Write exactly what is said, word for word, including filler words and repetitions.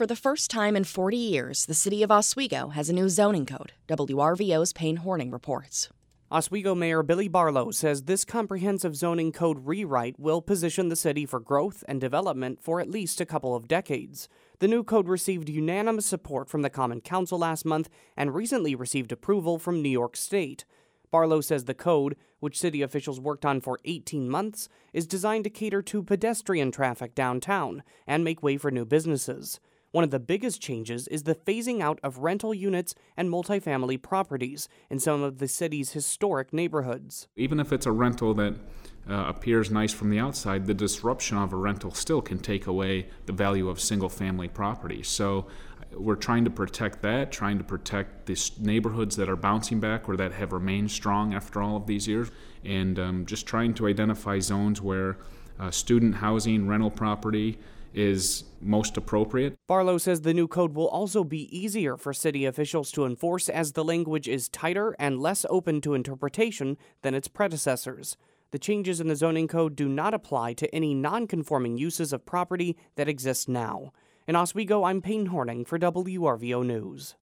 For the first time in forty years, the city of Oswego has a new zoning code. W R V O's Payne Horning reports. Oswego Mayor Billy Barlow says this comprehensive zoning code rewrite will position the city for growth and development for at least a couple of decades. The new code received unanimous support from the Common Council last month and recently received approval from New York State. Barlow says the code, which city officials worked on for eighteen months, is designed to cater to pedestrian traffic downtown and make way for new businesses. One of the biggest changes is the phasing out of rental units and multifamily properties in some of the city's historic neighborhoods. Even if it's a rental that uh, appears nice from the outside, the disruption of a rental still can take away the value of single-family property. So we're trying to protect that, trying to protect these neighborhoods that are bouncing back or that have remained strong after all of these years, and um, just trying to identify zones where uh, student housing, rental property, is most appropriate. Barlow says the new code will also be easier for city officials to enforce as the language is tighter and less open to interpretation than its predecessors. The changes in the zoning code do not apply to any non-conforming uses of property that exist now. In Oswego, I'm Payne Horning for W R V O News.